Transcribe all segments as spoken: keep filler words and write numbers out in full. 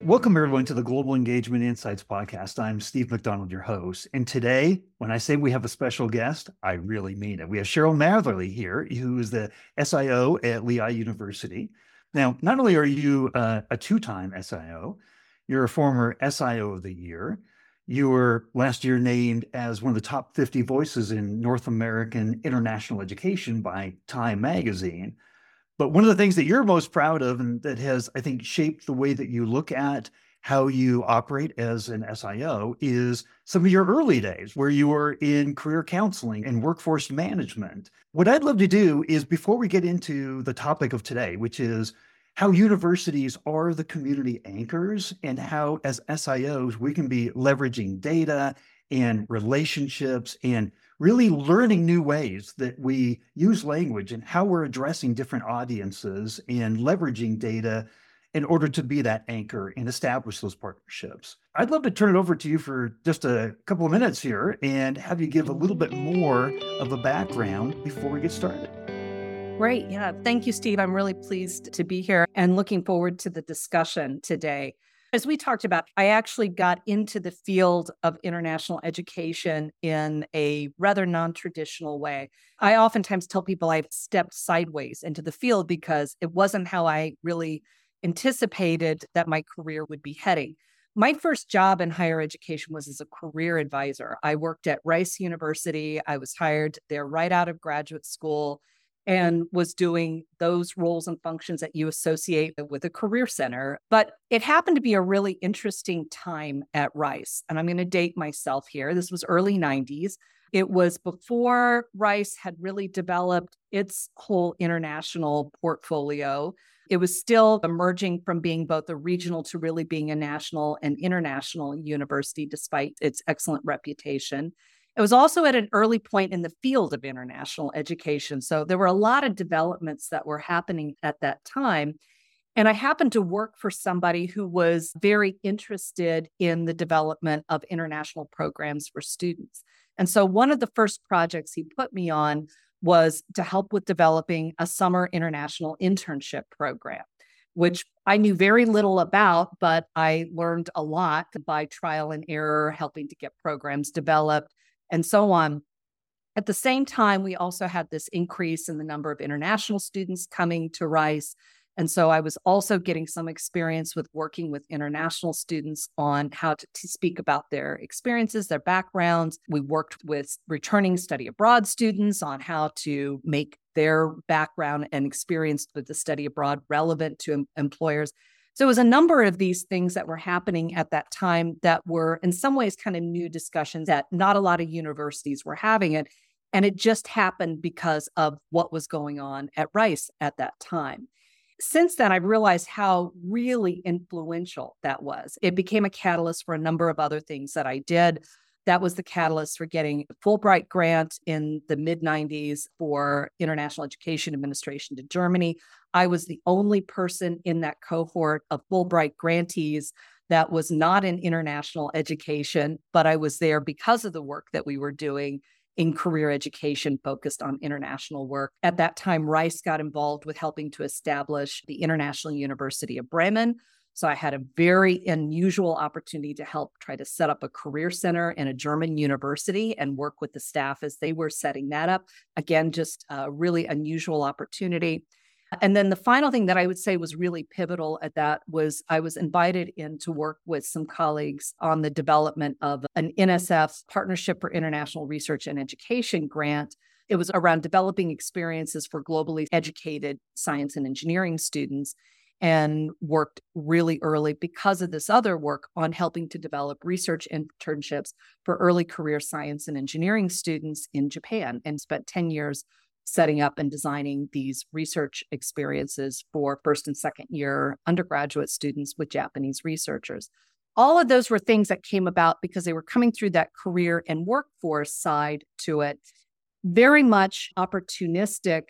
Welcome, everyone, to the Global Engagement Insights podcast. I'm Steve McDonald, your host. And today, when I say we have a special guest, I really mean it. We have Cheryl Matherly here, who is the S I O at Lehigh University. Now, not only are you uh, a two-time S I O, you're a former S I O of the Year. You were last year named as one of the top fifty voices in North American international education by Time Magazine. But one of the things that you're most proud of and that has, I think, shaped the way that you look at how you operate as an S I O is some of your early days where you were in career counseling and workforce management. What I'd love to do is, before we get into the topic of today, which is how universities are the community anchors and how, as S I Os, we can be leveraging data and relationships and really learning new ways that we use language and how we're addressing different audiences and leveraging data in order to be that anchor and establish those partnerships. I'd love to turn it over to you for just a couple of minutes here and have you give a little bit more of a background before we get started. Great. Yeah. Thank you, Steve. I'm really pleased to be here and looking forward to the discussion today. As we talked about, I actually got into the field of international education in a rather non-traditional way. I oftentimes tell people I've stepped sideways into the field because it wasn't how I really anticipated that my career would be heading. My first job in higher education was as a career advisor. I worked at Rice University. I was hired there right out of graduate school and was doing those roles and functions that you associate with a career center. But it happened to be a really interesting time at Rice. And I'm going to date myself here. This was early nineties. It was before Rice had really developed its whole international portfolio. It was still emerging from being both a regional to really being a national and international university, despite its excellent reputation. It was also at an early point in the field of international education. So there were a lot of developments that were happening at that time. And I happened to work for somebody who was very interested in the development of international programs for students. And so one of the first projects he put me on was to help with developing a summer international internship program, which I knew very little about, but I learned a lot by trial and error, helping to get programs developed, and so on. At the same time, we also had this increase in the number of international students coming to Rice. And so I was also getting some experience with working with international students on how to, to speak about their experiences, their backgrounds. We worked with returning study abroad students on how to make their background and experience with the study abroad relevant to em- employers. So it was a number of these things that were happening at that time that were in some ways kind of new discussions that not a lot of universities were having it. And it just happened because of what was going on at Rice at that time. Since then, I've realized how really influential that was. It became a catalyst for a number of other things that I did. That was the catalyst for getting a Fulbright grant in the mid nineties for International Education Administration to Germany. I was the only person in that cohort of Fulbright grantees that was not in international education, but I was there because of the work that we were doing in career education focused on international work. At that time, Rice got involved with helping to establish the International University of Bremen. So I had a very unusual opportunity to help try to set up a career center in a German university and work with the staff as they were setting that up. Again, just a really unusual opportunity. And then the final thing that I would say was really pivotal at that was I was invited in to work with some colleagues on the development of an N S F Partnership for International Research and Education grant. It was around developing experiences for globally educated science and engineering students, and worked really early because of this other work on helping to develop research internships for early career science and engineering students in Japan, and spent ten years setting up and designing these research experiences for first and second year undergraduate students with Japanese researchers. All of those were things that came about because they were coming through that career and workforce side to it, very much opportunistic.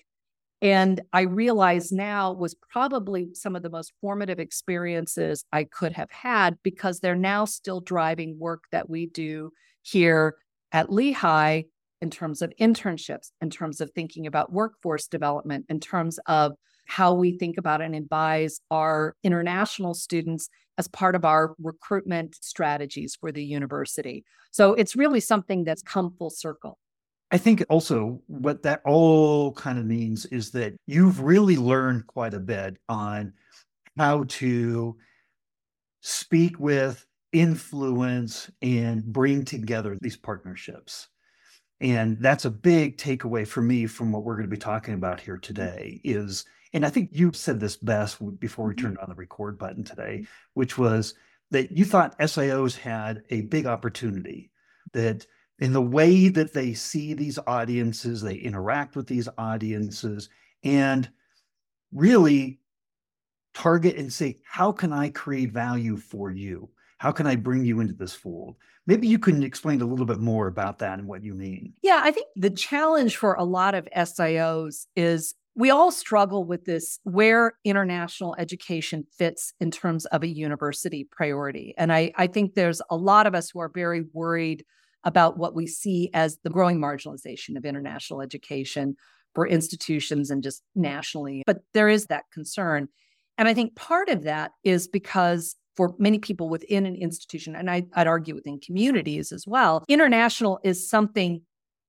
And I realize now was probably some of the most formative experiences I could have had because they're now still driving work that we do here at Lehigh in terms of internships, in terms of thinking about workforce development, in terms of how we think about and advise our international students as part of our recruitment strategies for the university. So it's really something that's come full circle. I think also what that all kind of means is that you've really learned quite a bit on how to speak with, influence, and bring together these partnerships. And that's a big takeaway for me from what we're going to be talking about here today is, and I think you said this best before we turned on the record button today, which was that you thought S I Os had a big opportunity, that in the way that they see these audiences, they interact with these audiences, and really target and say, how can I create value for you? How can I bring you into this fold? Maybe you can explain a little bit more about that and what you mean. Yeah, I think the challenge for a lot of S I Os is we all struggle with this, where international education fits in terms of a university priority. And I, I think there's a lot of us who are very worried about what we see as the growing marginalization of international education for institutions and just nationally. But there is that concern. And I think part of that is because for many people within an institution, and I, I'd argue within communities as well, international is something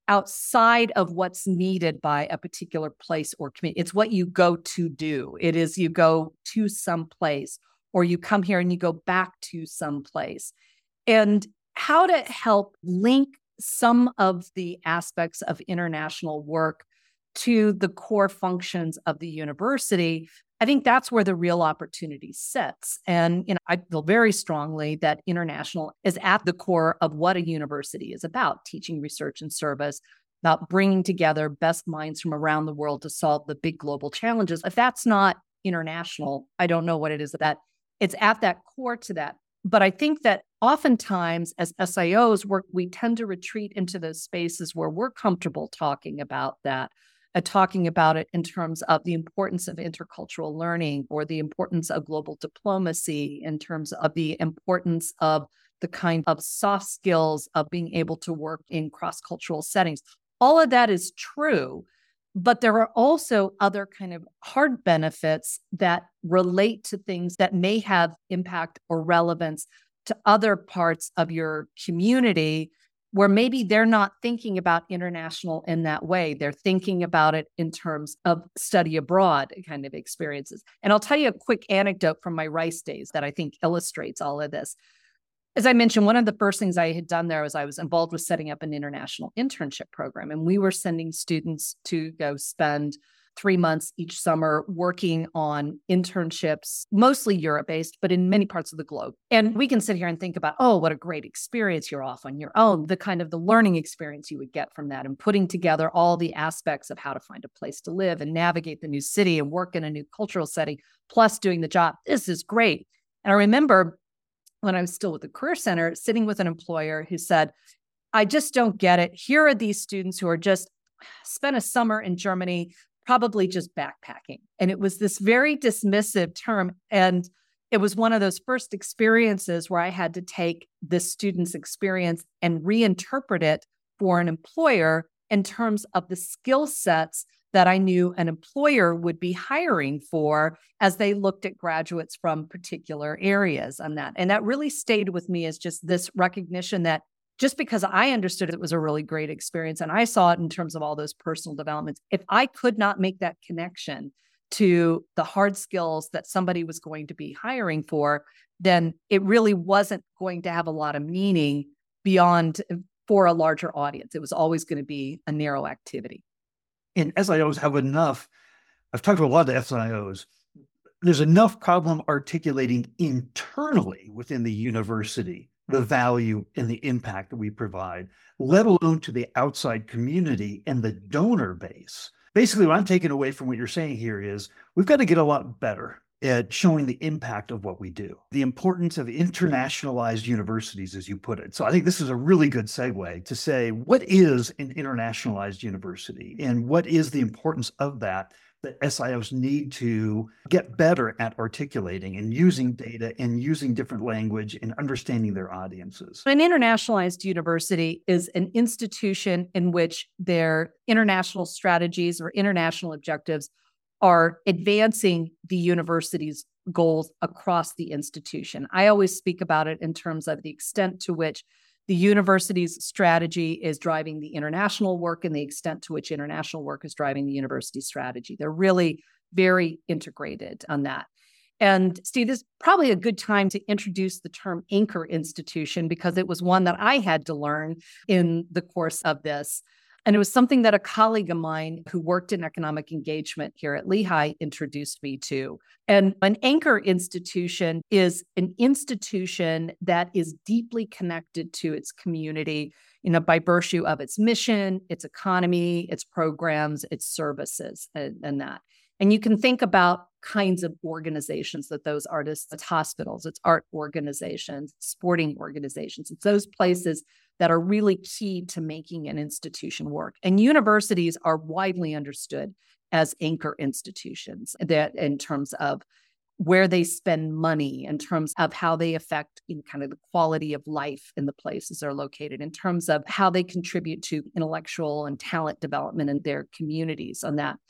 outside of what's needed by a particular place or community. It's what you go to do. It is you go to some place, or you come here and you go back to some place. And how to help link some of the aspects of international work to the core functions of the university, I think that's where the real opportunity sits. And you know, I feel very strongly that international is at the core of what a university is about: teaching, research, and service, about bringing together best minds from around the world to solve the big global challenges. If that's not international, I don't know what it is. That it's at that core to that. But I think that oftentimes as S I Os, we're, we tend to retreat into those spaces where we're comfortable talking about that, uh, talking about it in terms of the importance of intercultural learning, or the importance of global diplomacy, in terms of the importance of the kind of soft skills of being able to work in cross-cultural settings. All of that is true, but there are also other kind of hard benefits that relate to things that may have impact or relevance to other parts of your community, where maybe they're not thinking about international in that way. They're thinking about it in terms of study abroad kind of experiences. And I'll tell you a quick anecdote from my Rice days that I think illustrates all of this. As I mentioned, one of the first things I had done there was I was involved with setting up an international internship program. And we were sending students to go spend three months each summer working on internships, mostly Europe-based, but in many parts of the globe. And we can sit here and think about, oh, what a great experience. You're off on your own, the kind of the learning experience you would get from that, and putting together all the aspects of how to find a place to live and navigate the new city and work in a new cultural setting, plus doing the job. This is great. And I remember when I was still with the Career Center, sitting with an employer who said, I just don't get it. Here are these students who are just spent a summer in Germany, probably just backpacking. And it was this very dismissive term. And it was one of those first experiences where I had to take this student's experience and reinterpret it for an employer in terms of the skill sets that I knew an employer would be hiring for as they looked at graduates from particular areas on that. And that really stayed with me as just this recognition that just because I understood it was a really great experience and I saw it in terms of all those personal developments, if I could not make that connection to the hard skills that somebody was going to be hiring for, then it really wasn't going to have a lot of meaning beyond for a larger audience. It was always going to be a narrow activity. And S I Os have enough, I've talked to a lot of S I Os, there's enough problem articulating internally within the university the value and the impact that we provide, let alone to the outside community and the donor base. Basically, what I'm taking away from what you're saying here is we've got to get a lot better at showing the impact of what we do, the importance of internationalized universities, as you put it. So I think this is a really good segue to say, what is an internationalized university and what is the importance of that that S I Os need to get better at articulating and using data and using different language and understanding their audiences? An internationalized university is an institution in which their international strategies or international objectives are advancing the university's goals across the institution. I always speak about it in terms of the extent to which the university's strategy is driving the international work and the extent to which international work is driving the university strategy. They're really very integrated on that. And Steve, this is probably a good time to introduce the term anchor institution, because it was one that I had to learn in the course of this. And it was something that a colleague of mine who worked in economic engagement here at Lehigh introduced me to. And an anchor institution is an institution that is deeply connected to its community, you know, by virtue of its mission, its economy, its programs, its services, and, and that. And you can think about kinds of organizations that those artists, it's hospitals, it's art organizations, sporting organizations. It's those places that are really key to making an institution work. And universities are widely understood as anchor institutions that in terms of where they spend money, in terms of how they affect in kind of the quality of life in the places they're located, in terms of how they contribute to intellectual and talent development in their communities on that.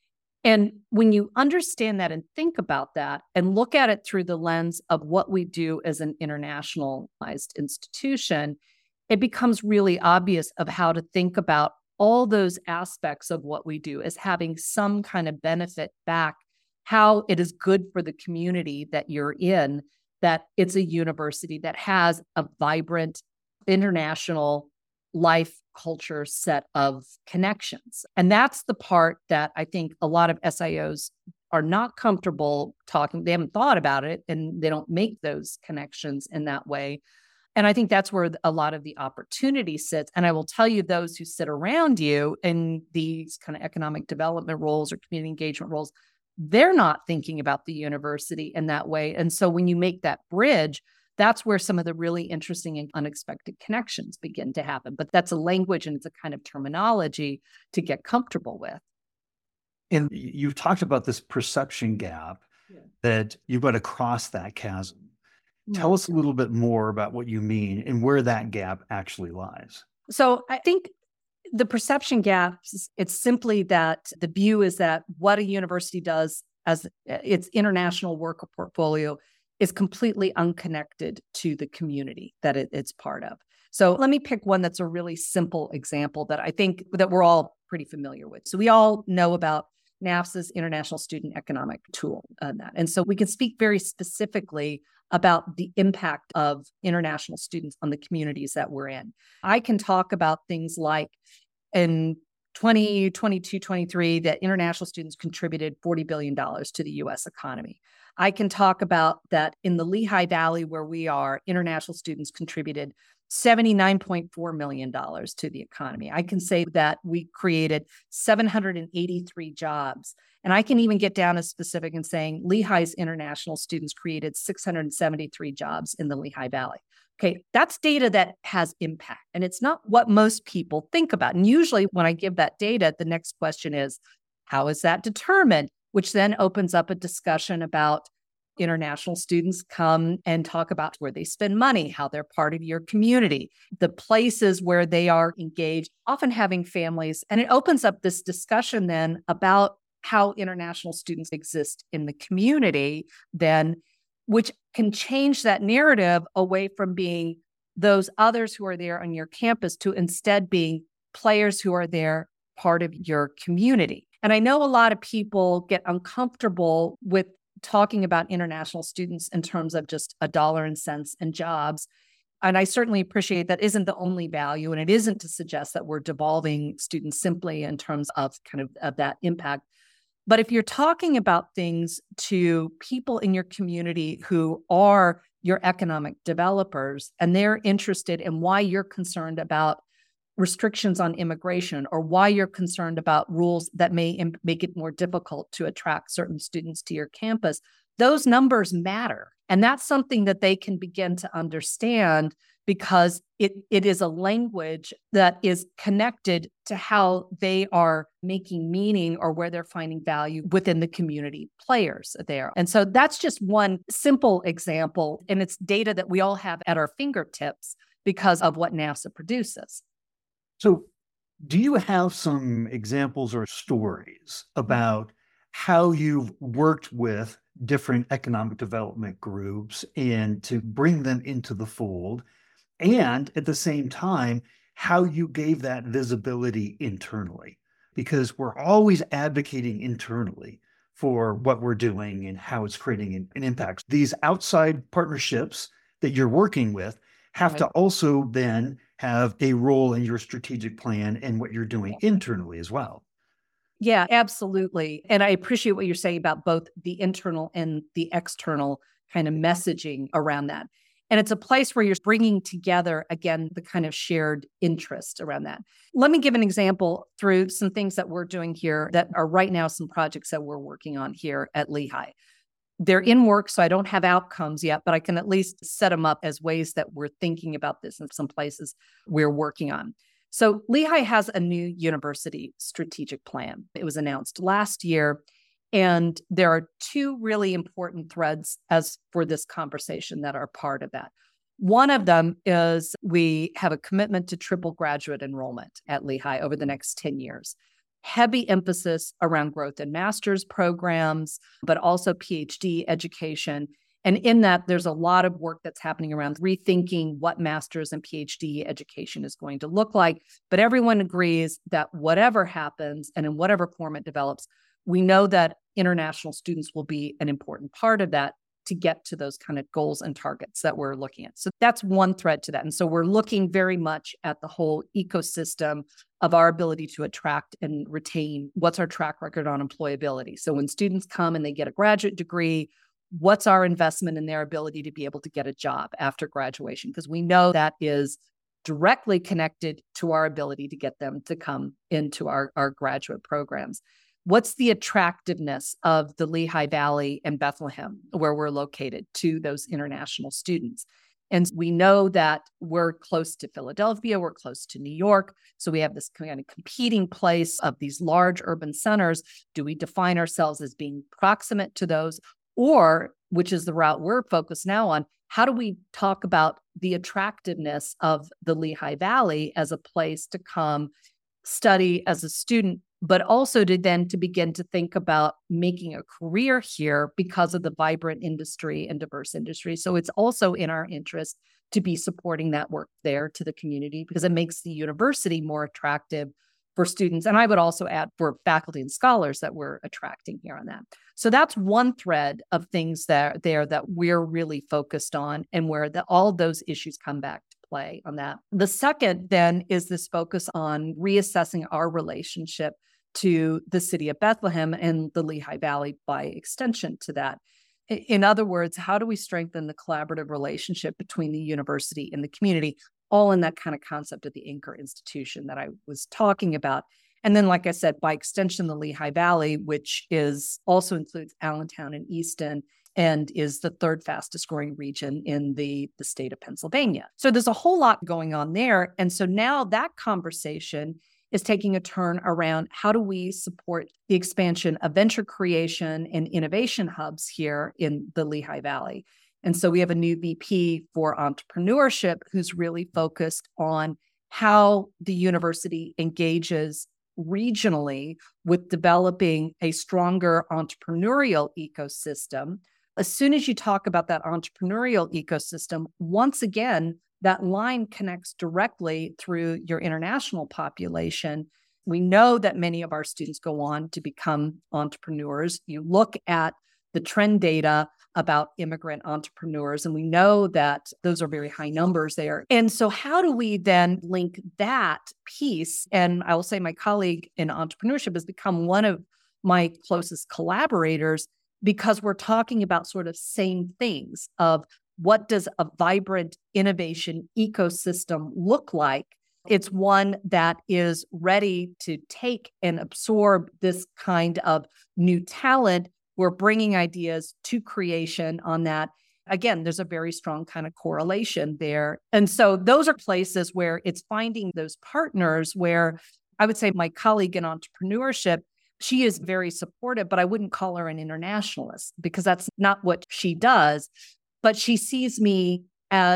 And when you understand that and think about that and look at it through the lens of what we do as an internationalized institution, it becomes really obvious of how to think about all those aspects of what we do as having some kind of benefit back, how it is good for the community that you're in, that it's a university that has a vibrant international life culture set of connections. And that's the part that I think a lot of S I Os are not comfortable talking. They haven't thought about it and they don't make those connections in that way. And I think that's where a lot of the opportunity sits. And I will tell you, those who sit around you in these kind of economic development roles or community engagement roles, they're not thinking about the university in that way. And so when you make that bridge, that's where some of the really interesting and unexpected connections begin to happen. But that's a language and it's a kind of terminology to get comfortable with. And you've talked about this perception gap, yeah, that you've got to cross that chasm. Tell us a little bit more about what you mean and where that gap actually lies. So I think the perception gap, it's simply that the view is that what a university does as its international work portfolio is completely unconnected to the community that it, it's part of. So let me pick one that's a really simple example that I think that we're all pretty familiar with. So we all know about NAFSA's International Student Economic Tool. Uh, that. And so we can speak very specifically about the impact of international students on the communities that we're in. I can talk about things like in twenty twenty-two twenty-three that international students contributed forty billion dollars to the U S economy. I can talk about that in the Lehigh Valley where we are, international students contributed seventy-nine point four million dollars to the economy. I can say that we created seven hundred eighty-three jobs. And I can even get down as specific in saying Lehigh's international students created six hundred seventy-three jobs in the Lehigh Valley. Okay, that's data that has impact. And it's not what most people think about. And usually when I give that data, the next question is, how is that determined? Which then opens up a discussion about international students come and talk about where they spend money, how they're part of your community, the places where they are engaged, often having families. And it opens up this discussion then about how international students exist in the community, then, which can change that narrative away from being those others who are there on your campus to instead being players who are there, part of your community. And I know a lot of people get uncomfortable with talking about international students in terms of just a dollar and cents and jobs. And I certainly appreciate that isn't the only value. And it isn't to suggest that we're devolving students simply in terms of kind of, of that impact. But if you're talking about things to people in your community who are your economic developers, and they're interested in why you're concerned about restrictions on immigration or why you're concerned about rules that may Im- make it more difficult to attract certain students to your campus, those numbers matter. And that's something that they can begin to understand because it, it is a language that is connected to how they are making meaning or where they're finding value within the community players there. And so that's just one simple example. And it's data that we all have at our fingertips because of what NAFSA produces. So do you have some examples or stories about how you've worked with different economic development groups and to bring them into the fold. And at the same time, how you gave that visibility internally, because we're always advocating internally for what we're doing and how it's creating an, an impact. These outside partnerships that you're working with have to Right. also then have a role in your strategic plan and what you're doing internally as well. Yeah, absolutely. And I appreciate what you're saying about both the internal and the external kind of messaging around that. And it's a place where you're bringing together, again, the kind of shared interest around that. Let me give an example through some things that we're doing here that are right now some projects that we're working on here at Lehigh. They're in work, so I don't have outcomes yet, but I can at least set them up as ways that we're thinking about this in some places we're working on. So Lehigh has a new university strategic plan. It was announced last year. And there are two really important threads as for this conversation that are part of that. One of them is we have a commitment to triple graduate enrollment at Lehigh over the next ten years. Heavy emphasis around growth in master's programs, but also PhD education. And in that, there's a lot of work that's happening around rethinking what master's and PhD education is going to look like. But everyone agrees that whatever happens and in whatever form it develops, we know that international students will be an important part of that to get to those kind of goals and targets that we're looking at. So that's one thread to that. And so we're looking very much at the whole ecosystem of our ability to attract and retain. What's our track record on employability? So when students come and they get a graduate degree, what's our investment in their ability to be able to get a job after graduation? Because we know that is directly connected to our ability to get them to come into our, our graduate programs. What's the attractiveness of the Lehigh Valley and Bethlehem, where we're located, to those international students? And we know that we're close to Philadelphia, we're close to New York. So we have this kind of competing place of these large urban centers. Do we define ourselves as being proximate to those? Or, which is the route we're focused now on, how do we talk about the attractiveness of the Lehigh Valley as a place to come study as a student, but also to then to begin to think about making a career here because of the vibrant industry and diverse industry. So it's also in our interest to be supporting that work there to the community because it makes the university more attractive for students. And I would also add for faculty and scholars that we're attracting here on that. So that's one thread of things that there that we're really focused on and where the, all those issues come back to play on that. The second then is this focus on reassessing our relationship to the city of Bethlehem and the Lehigh Valley by extension to that. In other words, how do we strengthen the collaborative relationship between the university and the community, all in that kind of concept of the anchor institution that I was talking about. And then, like I said, by extension, the Lehigh Valley, which is also includes Allentown and Easton, and is the third fastest growing region in the, the state of Pennsylvania. So there's a whole lot going on there. And so now that conversation is taking a turn around how do we support the expansion of venture creation and innovation hubs here in the Lehigh Valley. And so we have a new V P for entrepreneurship who's really focused on how the university engages regionally with developing a stronger entrepreneurial ecosystem. As soon as you talk about that entrepreneurial ecosystem, once again, that line connects directly through your international population. We know that many of our students go on to become entrepreneurs. You look at the trend data about immigrant entrepreneurs, and we know that those are very high numbers there. And so how do we then link that piece? And I will say my colleague in entrepreneurship has become one of my closest collaborators because we're talking about sort of same things of what does a vibrant innovation ecosystem look like? It's one that is ready to take and absorb this kind of new talent. We're bringing ideas to creation on that. Again, there's a very strong kind of correlation there. And so those are places where it's finding those partners where I would say my colleague in entrepreneurship, she is very supportive, but I wouldn't call her an internationalist because that's not what she does. But she sees me as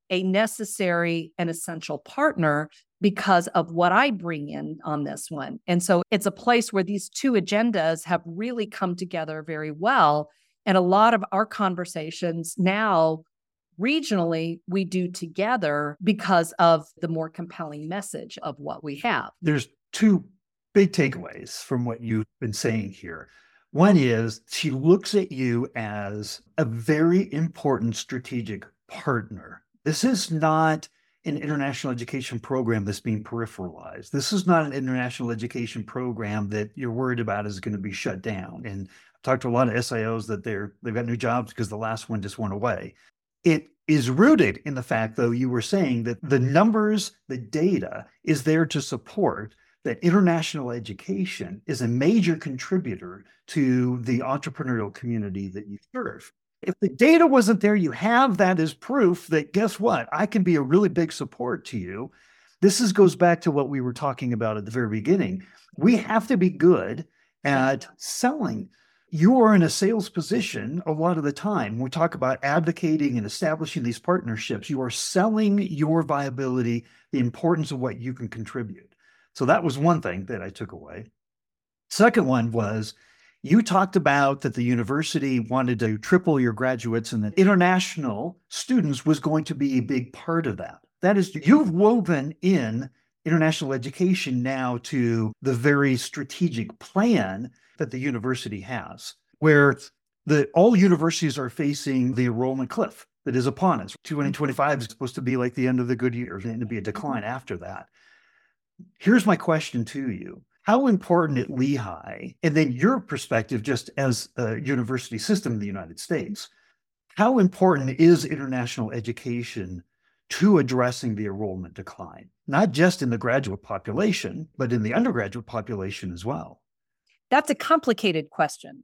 a necessary and essential partner because of what I bring in on this one. And so it's a place where these two agendas have really come together very well. And a lot of our conversations now, regionally, we do together because of the more compelling message of what we have. There's two big takeaways from what you've been saying here. One is she looks at you as a very important strategic partner. This is not an international education program that's being peripheralized. This is not an international education program that you're worried about is going to be shut down. And I've talked to a lot of S I Os that they're they've got new jobs because the last one just went away. It is rooted in the fact, though, you were saying that the numbers, the data is there to support that international education is a major contributor to the entrepreneurial community that you serve. If the data wasn't there, you have that as proof that, guess what? I can be a really big support to you. This is, goes back to what we were talking about at the very beginning. We have to be good at selling. You are in a sales position a lot of the time. When we talk about advocating and establishing these partnerships, you are selling your viability, the importance of what you can contribute. So that was one thing that I took away. Second one was, you talked about that the university wanted to triple your graduates and that international students was going to be a big part of that. That is, you've woven in international education now to the very strategic plan that the university has, where the all universities are facing the enrollment cliff that is upon us. twenty twenty-five is supposed to be like the end of the good years and to be a decline after that. Here's my question to you. How important at Lehigh, and then your perspective just as a university system in the United States, how important is international education to addressing the enrollment decline, not just in the graduate population, but in the undergraduate population as well? That's a complicated question.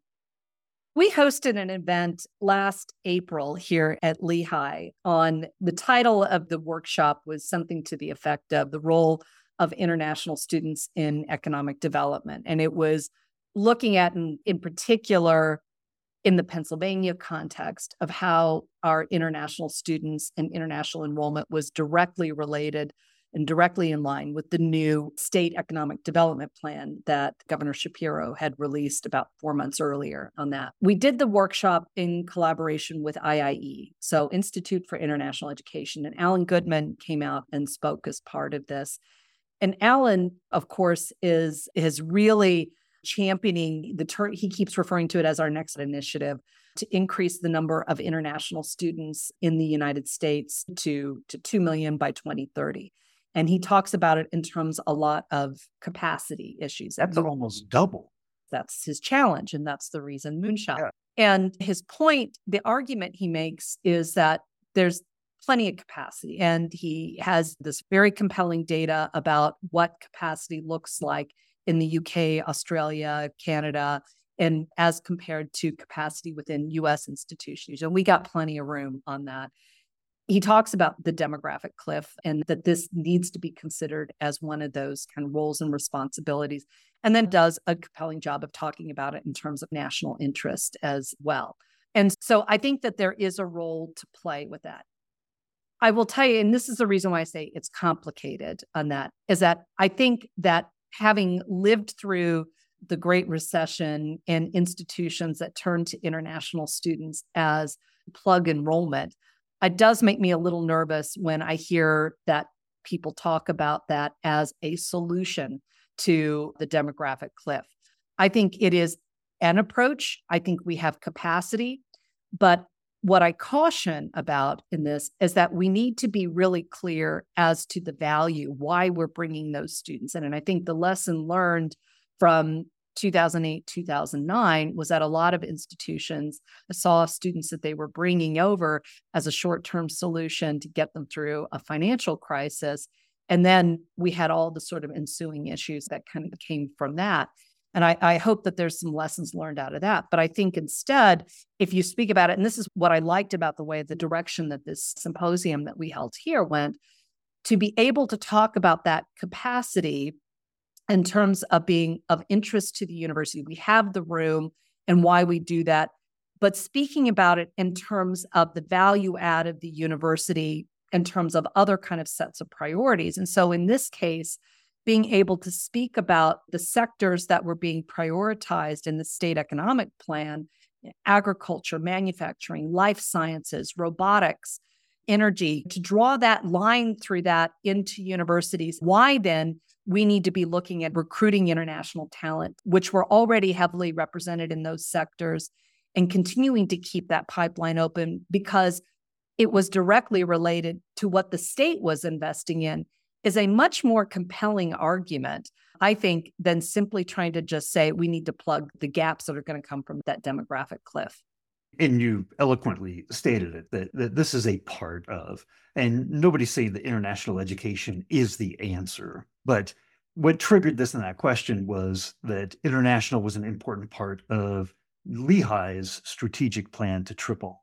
We hosted an event last April here at Lehigh on the title of the workshop was something to the effect of the role of international students in economic development. And it was looking at, in, in particular, in the Pennsylvania context of how our international students and international enrollment was directly related and directly in line with the new state economic development plan that Governor Shapiro had released about four months earlier on that. We did the workshop in collaboration with I I E, so Institute for International Education, and Alan Goodman came out and spoke as part of this. And Alan, of course, is, is really championing the term, he keeps referring to it as our next initiative to increase the number of international students in the United States to, to two million by twenty thirty. And he talks about it in terms a lot of capacity issues. That's almost double. That's his challenge, and that's the reason Moonshot. Yeah. And his point, the argument he makes is that there's plenty of capacity. And he has this very compelling data about what capacity looks like in the U K, Australia, Canada, and as compared to capacity within U S institutions. And we got plenty of room on that. He talks about the demographic cliff and that this needs to be considered as one of those kind of roles and responsibilities, and then does a compelling job of talking about it in terms of national interest as well. And so I think that there is a role to play with that. I will tell you, and this is the reason why I say it's complicated on that, is that I think that having lived through the Great Recession and institutions that turned to international students as plug enrollment, it does make me a little nervous when I hear that people talk about that as a solution to the demographic cliff. I think it is an approach. I think we have capacity, but what I caution about in this is that we need to be really clear as to the value, why we're bringing those students in. And I think the lesson learned from two thousand eight, two thousand nine was that a lot of institutions saw students that they were bringing over as a short-term solution to get them through a financial crisis. And then we had all the sort of ensuing issues that kind of came from that. And I, I hope that there's some lessons learned out of that. But I think instead, if you speak about it, and this is what I liked about the way the direction that this symposium that we held here went, to be able to talk about that capacity in terms of being of interest to the university. We have the room and why we do that, but speaking about it in terms of the value add of the university in terms of other kind of sets of priorities. And so in this case, being able to speak about the sectors that were being prioritized in the state economic plan, agriculture, manufacturing, life sciences, robotics, energy, to draw that line through that into universities. Why then we need to be looking at recruiting international talent, which were already heavily represented in those sectors, and continuing to keep that pipeline open because it was directly related to what the state was investing in, is a much more compelling argument, I think, than simply trying to just say we need to plug the gaps that are going to come from that demographic cliff. And you eloquently stated it, that, that this is a part of, and nobody's saying that international education is the answer. But what triggered this in that question was that international was an important part of Lehigh's strategic plan to triple.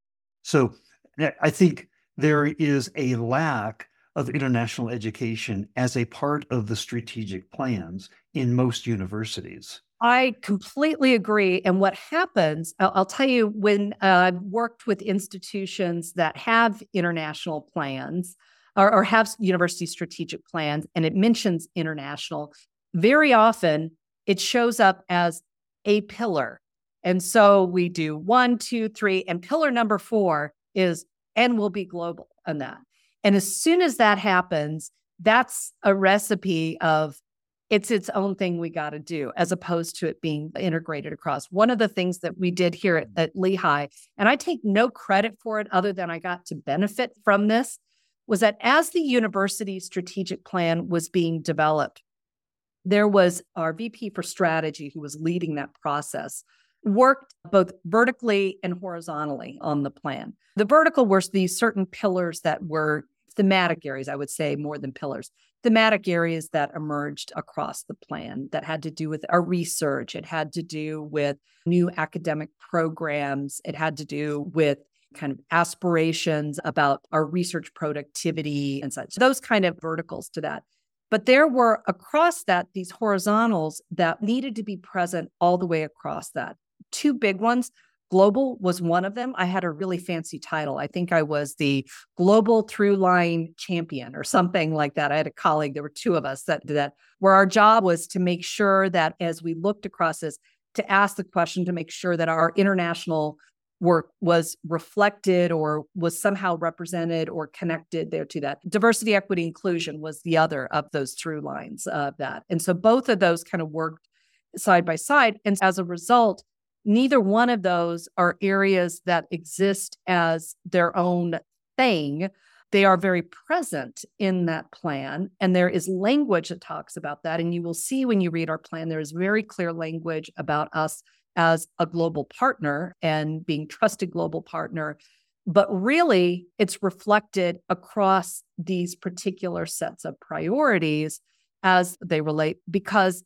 So I think there is a lack of international education as a part of the strategic plans in most universities. I completely agree. And what happens, I'll, I'll tell you, when uh, I've worked with institutions that have international plans or, or have university strategic plans, and it mentions international, very often it shows up as a pillar. And so we do one, two, three, and pillar number four is, and we'll be global on that. And as soon as that happens, that's a recipe of it's its own thing we got to do, as opposed to it being integrated across. One of the things that we did here at, at Lehigh, and I take no credit for it other than I got to benefit from this, was that as the university strategic plan was being developed, there was our V P for strategy who was leading that process, worked both vertically and horizontally on the plan. The vertical were these certain pillars that were thematic areas, I would say, more than pillars. Thematic areas that emerged across the plan that had to do with our research. It had to do with new academic programs. It had to do with kind of aspirations about our research productivity and such. Those kind of verticals to that. But there were across that, these horizontals that needed to be present all the way across that. Two big ones. Global was one of them. I had a really fancy title. I think I was the global through line champion or something like that. I had a colleague, there were two of us that did that, where our job was to make sure that as we looked across this, to ask the question to make sure that our international work was reflected or was somehow represented or connected there to that. Diversity, equity, inclusion was the other of those through lines of that. And so both of those kind of worked side by side. And as a result, neither one of those are areas that exist as their own thing. They are very present in that plan. And there is language that talks about that. And you will see when you read our plan, there is very clear language about us as a global partner and being trusted global partner. But really, it's reflected across these particular sets of priorities as they relate, because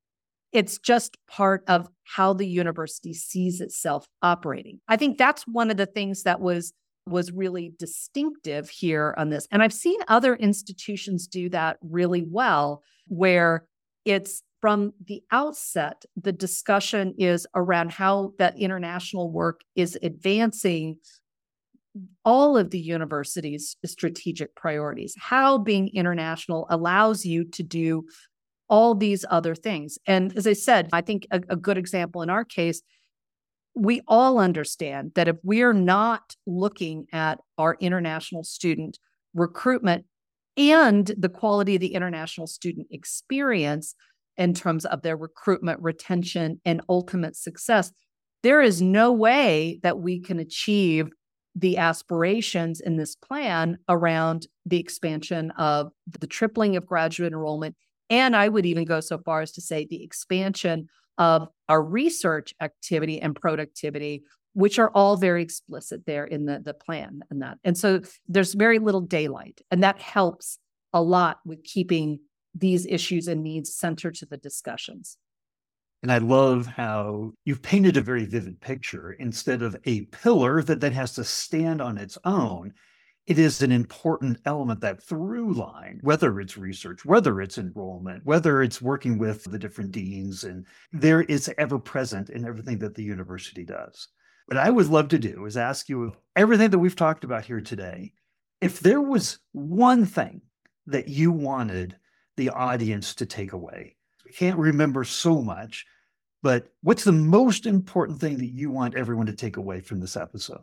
it's just part of how the university sees itself operating. I think that's one of the things that was, was really distinctive here on this. And I've seen other institutions do that really well, where it's from the outset, the discussion is around how that international work is advancing all of the university's strategic priorities, how being international allows you to do all these other things. And as I said, I think a, a good example in our case, we all understand that if we're not looking at our international student recruitment and the quality of the international student experience in terms of their recruitment, retention, and ultimate success, there is no way that we can achieve the aspirations in this plan around the expansion of the tripling of graduate enrollment. And I would even go so far as to say the expansion of our research activity and productivity, which are all very explicit there in the, the plan and that. And so there's very little daylight, and that helps a lot with keeping these issues and needs centered to the discussions. And I love how you've painted a very vivid picture. Instead of a pillar that then has to stand on its own, it is an important element, that through line, whether it's research, whether it's enrollment, whether it's working with the different deans, and there is ever present in everything that the university does. What I would love to do is ask you everything that we've talked about here today. If there was one thing that you wanted the audience to take away, I can't remember so much, but what's the most important thing that you want everyone to take away from this episode?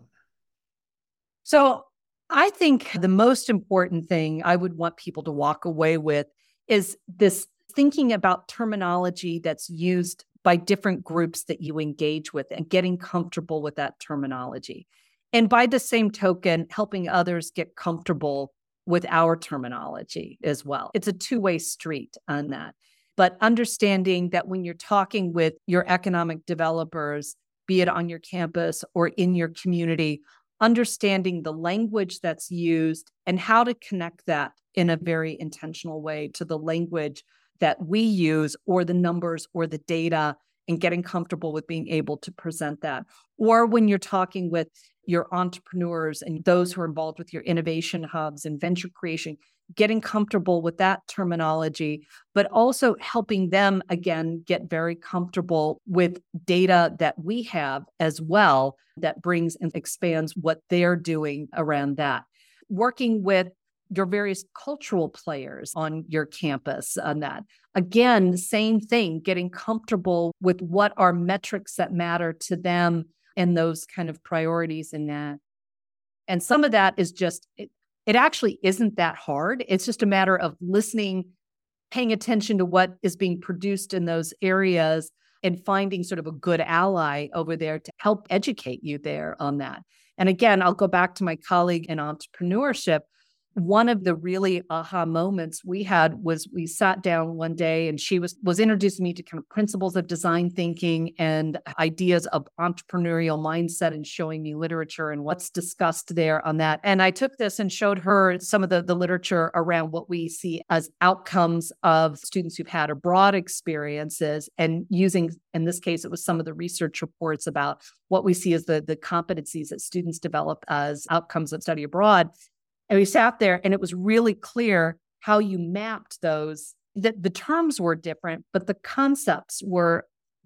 So I think the most important thing I would want people to walk away with is this thinking about terminology that's used by different groups that you engage with and getting comfortable with that terminology. And by the same token, helping others get comfortable with our terminology as well. It's a two-way street on that. But understanding that when you're talking with your economic developers, be it on your campus or in your community, understanding the language that's used and how to connect that in a very intentional way to the language that we use or the numbers or the data, and getting comfortable with being able to present that. Or when you're talking with your entrepreneurs and those who are involved with your innovation hubs and venture creation, getting comfortable with that terminology, but also helping them, again, get very comfortable with data that we have as well that brings and expands what they're doing around that. Working with your various cultural players on your campus on that. Again, same thing, getting comfortable with what are metrics that matter to them and those kind of priorities in that. And some of that is just, it, it actually isn't that hard. It's just a matter of listening, paying attention to what is being produced in those areas and finding sort of a good ally over there to help educate you there on that. And again, I'll go back to my colleague in entrepreneurship. One of the really aha moments we had was we sat down one day and she was, was introducing me to kind of principles of design thinking and ideas of entrepreneurial mindset and showing me literature and what's discussed there on that. And I took this and showed her some of the, the literature around what we see as outcomes of students who've had abroad experiences, and using, in this case, it was some of the research reports about what we see as the, the competencies that students develop as outcomes of study abroad. And we sat there and it was really clear how you mapped those, that the terms were different, but the concepts were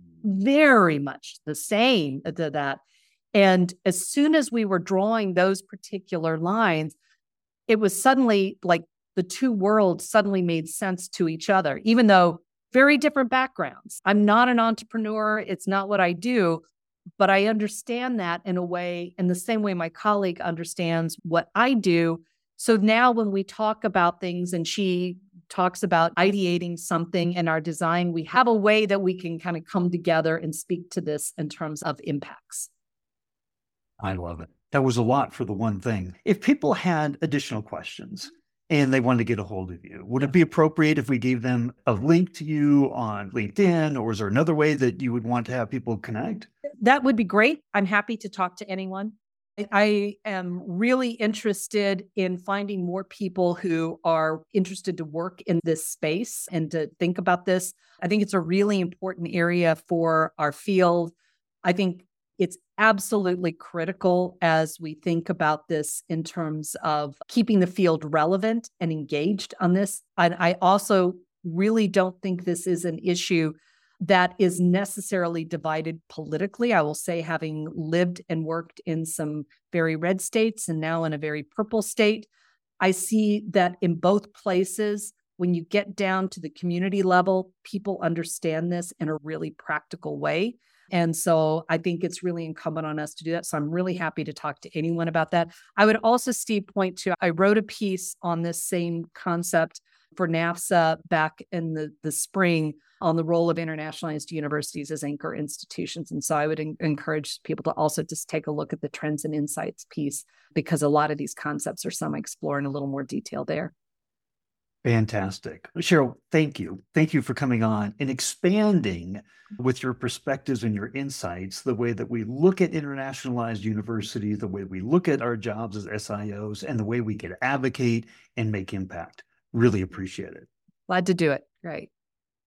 very much the same to that. And as soon as we were drawing those particular lines, it was suddenly like the two worlds suddenly made sense to each other, even though very different backgrounds. I'm not an entrepreneur. It's not what I do. But I understand that in a way, in the same way my colleague understands what I do. So now when we talk about things and she talks about ideating something in our design, we have a way that we can kind of come together and speak to this in terms of impacts. I love it. That was a lot for the one thing. If people had additional questions and they wanted to get a hold of you, would it be appropriate if we gave them a link to you on LinkedIn, or is there another way that you would want to have people connect? That would be great. I'm happy to talk to anyone. I am really interested in finding more people who are interested to work in this space and to think about this. I think it's a really important area for our field. I think it's absolutely critical as we think about this in terms of keeping the field relevant and engaged on this. And I also really don't think this is an issue that is necessarily divided politically. I will say, having lived and worked in some very red states and now in a very purple state, I see that in both places, when you get down to the community level, people understand this in a really practical way. And so I think it's really incumbent on us to do that. So I'm really happy to talk to anyone about that. I would also, Steve, point to, I wrote a piece on this same concept for NAFSA back in the, the spring on the role of internationalized universities as anchor institutions. And so I would en- encourage people to also just take a look at the trends and insights piece, because a lot of these concepts are some I explore in a little more detail there. Fantastic. Cheryl, thank you. Thank you for coming on and expanding with your perspectives and your insights, the way that we look at internationalized universities, the way we look at our jobs as S I Os, and the way we can advocate and make impact. Really appreciate it. Glad to do it. Great.